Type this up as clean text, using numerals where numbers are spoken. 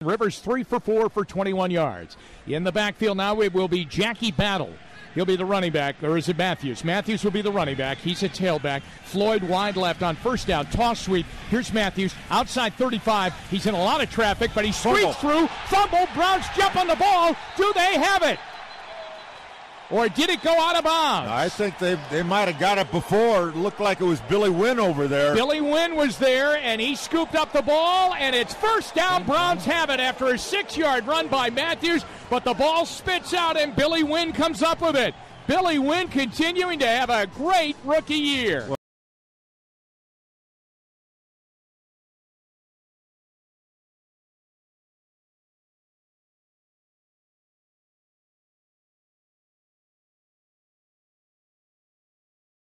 Rivers 3 for 4 for 21 yards. In the backfield now it will be Jackie Battle. He'll be the running back, or is it Matthews? Matthews will be the running back. He's a tailback. Floyd wide left on first down. Toss sweep. Here's Matthews. Outside 35. He's in a lot of traffic, but he squeaks through. Fumble. Browns jump on the ball. Do they have it? Or did it go out of bounds? I think they might have got it before. It looked like it was Billy Wynn over there. Billy Wynn was there, and he scooped up the ball, and it's first down. Browns have it after a 6-yard run by Matthews, but the ball spits out, and Billy Wynn comes up with it. Billy Wynn continuing to have a great rookie year.